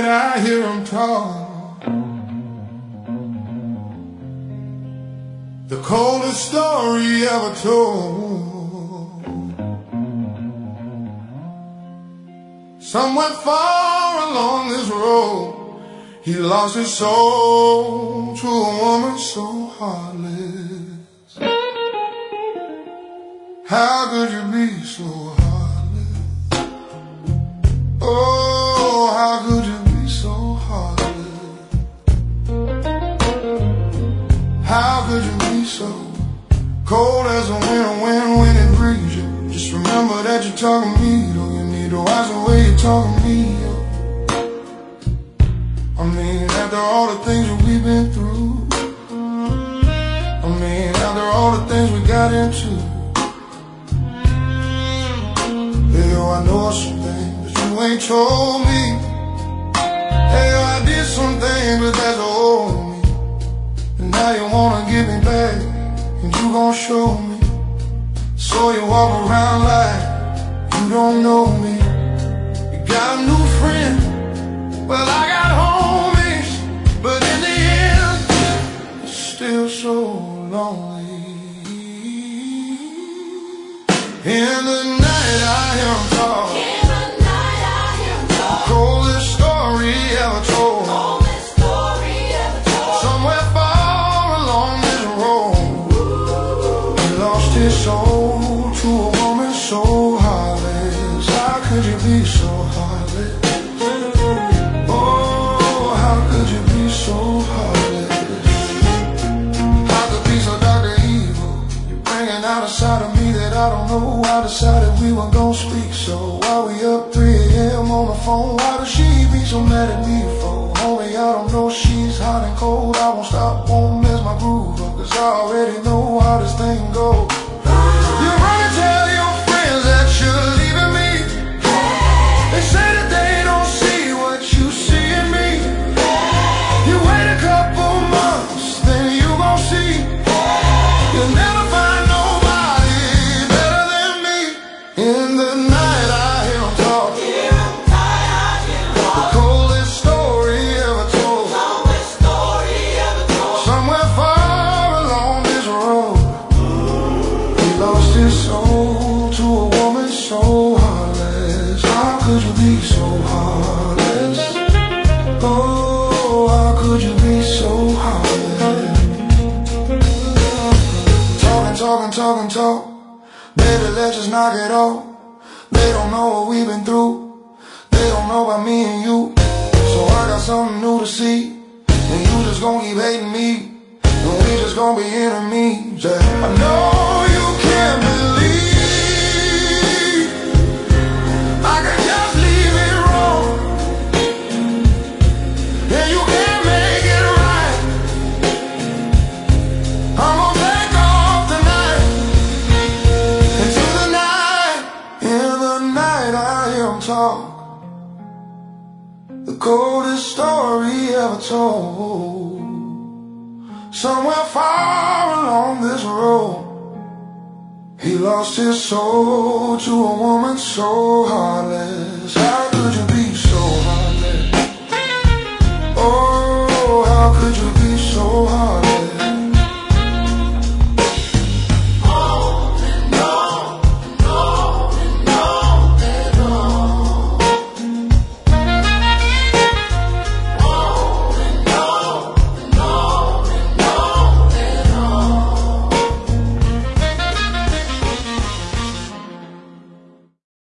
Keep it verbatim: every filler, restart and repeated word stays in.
I hear him talk, the coldest story ever told. Somewhere far along this road, he lost his soul to a woman so heartless. How could you be so heartless? Oh, how could you be so heartless? How could you be so cold as a winter wind when it breathes you? Just remember that you're talking to me, though. You need to watch the way you're talking to me, yo. I mean, after all the things that we've been through, I mean, after all the things we got into, hey, yo, I know some things that you ain't told me. Hey, yo, I did some things, but that's old me. And now you wanna get me back, and you gon' show me. So you walk around like you don't know me. You got a new friend, well, I got homies, but in the end, it's still so lonely. In the night I hear him talk, In the night I hear him talk, coldest story ever told. coldest story ever told. Somewhere far along this road, he lost his soul to a woman so heartless. How could you be so heartless? Oh, how could you be so heartless? How could be so dark and evil? You're bringing out a side of me that I don't know. I decided we weren't gonna speak, so why we up three A M on the phone? Why does she be so mad at me for? Homie, I don't know, she's hot and cold. I won't stop, won't mess my groove up, cause I already know how this thing goes. You run and tell your friends that you're leaving me. They say that they don't see what you see in me. You wait a couple months, then you gon' see. You'll never find nobody better than me. In the night I hear him talk, Hear him night I hear him the talk, coldest story ever told. coldest story ever told. Somewhere far along this road, he lost his soul to a woman so heartless. How could you be so heartless? Oh, how could you be so heartless? Talking, talking, talking, talk. Baby, let's just knock it off. They don't know what we've been through. They don't know about me and you. So I got something new to see. And you just gon' keep hating me, and we just gon' be enemies. Yeah. I know you can't believe I could just leave it wrong, and you can't make it right. I'm gonna take off tonight, into the night. In the night I hear him talk, the coldest story ever told. Somewhere far along this road, he lost his soul to a woman so heartless. How could you